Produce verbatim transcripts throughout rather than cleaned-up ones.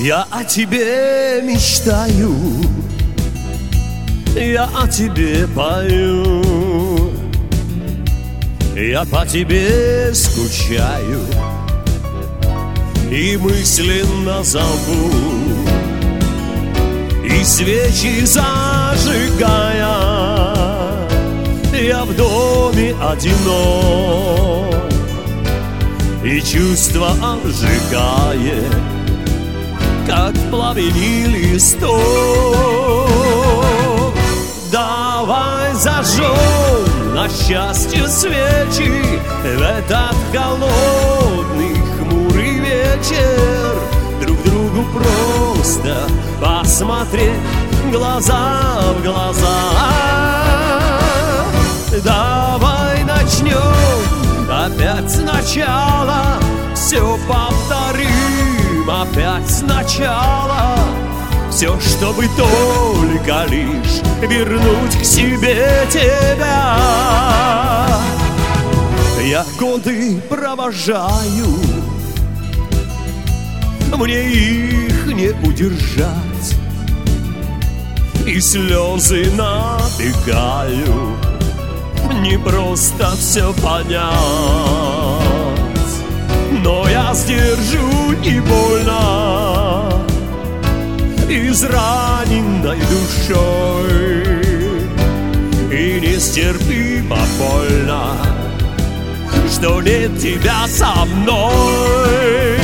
Я о тебе мечтаю, я о тебе пою, я по тебе скучаю и мысленно зову, и свечи зажигая, я в доме одинок, и чувство обжигает, как в пламени листок. Давай зажжем на счастье свечи в этот холодный хмурый вечер, друг другу просто посмотреть глаза в глаза. Давай начнем опять сначала, все повторим опять сначала, все, чтобы только лишь вернуть к себе тебя. Я годы провожаю, мне их не удержать, и слезы набегают, не просто все понять. Но я сдержу не больно, израненной душой, и нестерпимо больно, что нет тебя со мной.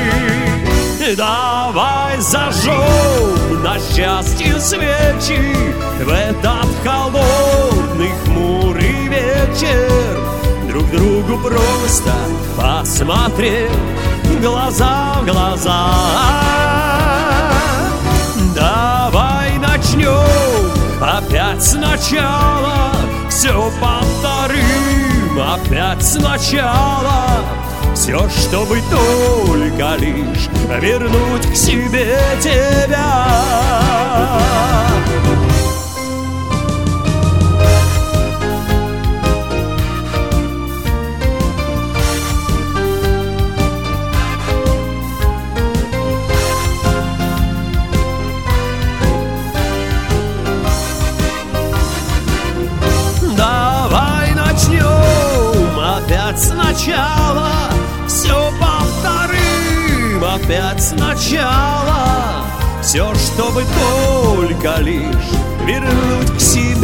Давай зажжем на счастье свечи в этот холодный хмурый вечер, друг другу просто посмотреть глаза в глаза. Давай начнем опять сначала, все повторим опять сначала, все, чтобы только лишь вернуть к себе тебя. Сначала все повторим опять сначала, все, чтобы только лишь вернуть к себе